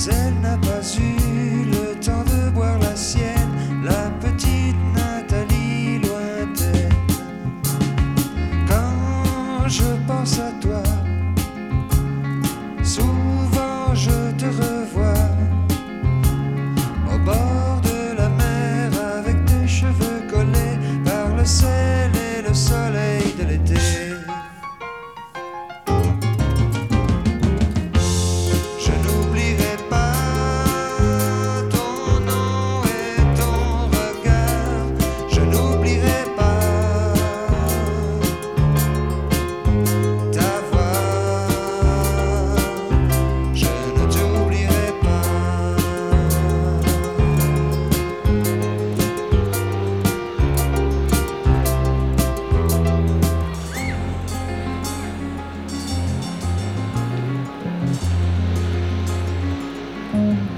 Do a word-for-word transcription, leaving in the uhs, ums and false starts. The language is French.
elle n'a pas eu le temps de boire la sienne, la petite Nathalie lointaine. Quand je pense à toi, souvent je te revois au bord de la mer avec tes cheveux collés par le sel et le soleil de l'été. Mm-hmm.